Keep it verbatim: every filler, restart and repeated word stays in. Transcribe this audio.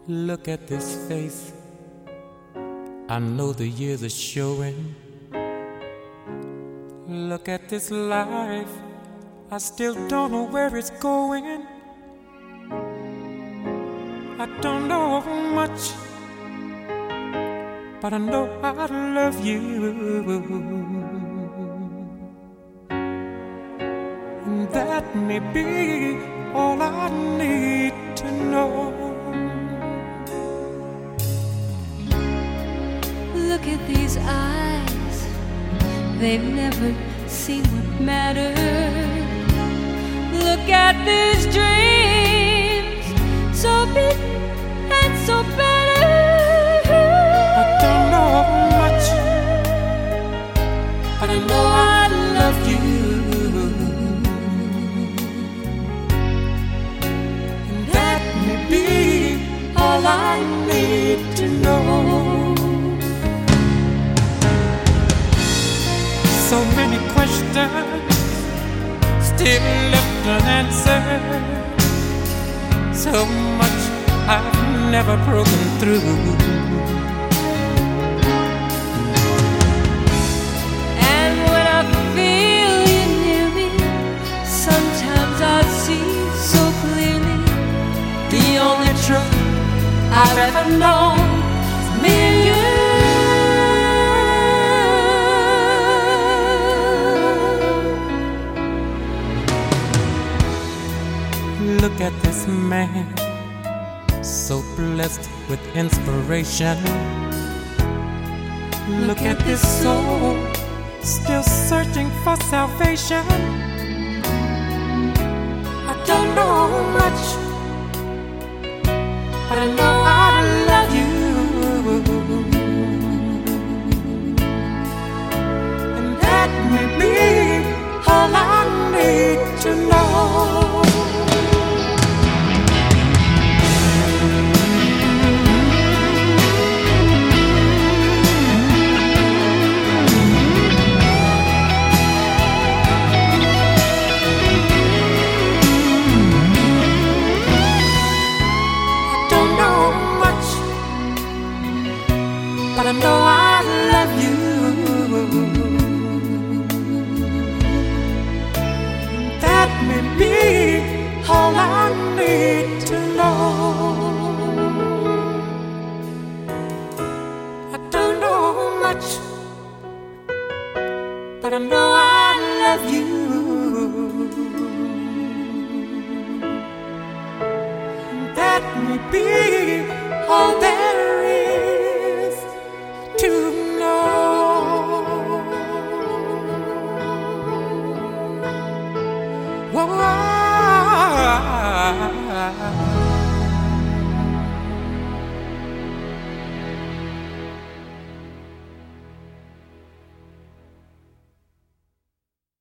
Look at this face, I know the years are showing. Look at this life, I still don't know where it's going. I don't know much, but I know I love you. And that may be all I need to know. Look at these eyes, they've never seen what matters. Look at these dreams, so big and so better. I don't know much, but I know I love you. And that may be all I need to know. So many questions still left unanswered. So much I've never broken through. And when I feel you near me, sometimes I see so clearly the only truth I've ever known is me and you. Look at this man, so blessed with inspiration. Look at this soul, still searching for salvation. I don't know much, but I know I love you. And that may be all I need to know. But I know I love you. That may be all I need to know. I don't know much, but I know I love you. That may be all that